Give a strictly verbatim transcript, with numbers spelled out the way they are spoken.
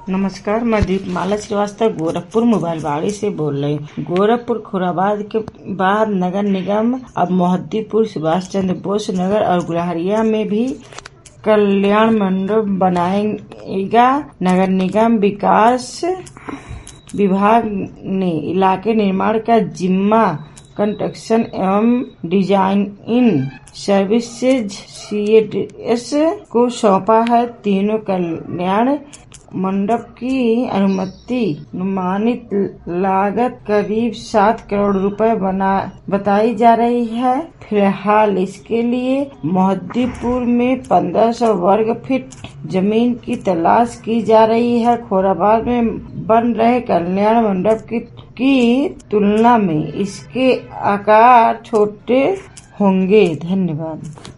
नमस्कार, मैं दीपमाला श्रीवास्तव गोरखपुर मोबाइल बाड़ी से बोल रही हूँ। गोरखपुर खुराबाद के बाद नगर निगम अब मोहद्दीपुर, सुभाष चंद्र बोस नगर और गुलहरिया में भी कल्याण मंडप बनाएगा। नगर निगम विकास विभाग ने इलाके निर्माण का जिम्मा कंस्ट्रक्शन एवं डिजाइन सर्विसेज सीएडीएस को सौंपा है। तीनों कल्याण मंडप की अनुमति अनुमानित लागत करीब सात करोड़ रुपए बना बताई जा रही है। फिलहाल इसके लिए मोहद्दीपुर में पंद्रह सौ वर्ग फीट जमीन की तलाश की जा रही है। खुराबाद में बन रहे कल्याण मंडप की, की तुलना में इसके आकार छोटे होंगे। धन्यवाद।